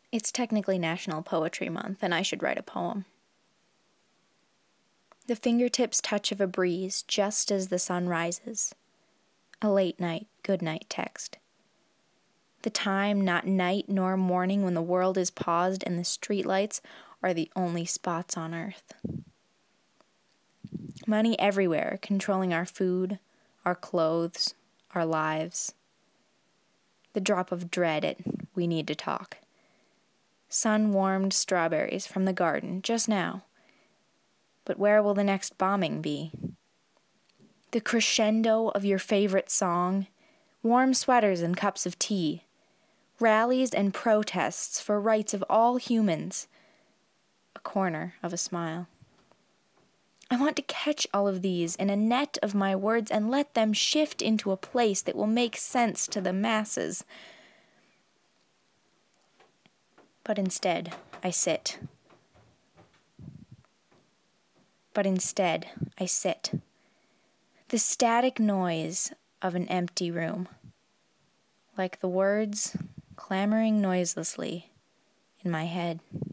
It's technically National Poetry Month, and I should write a poem. The fingertips touch of a breeze just as the sun rises. A late night, good night text. The time, not night nor morning, when the world is paused and the streetlights are the only spots on earth. Money everywhere, controlling our food, our clothes, our lives. The drop of dread at we need to talk. Sun-warmed strawberries from the garden just now. But where will the next bombing be? The crescendo of your favorite song, warm sweaters and cups of tea, rallies and protests for rights of all humans, a corner of a smile. I want to catch all of these in a net of my words and let them shift into a place that will make sense to the masses. But instead, I sit. The static noise of an empty room, like the words clamoring noiselessly in my head.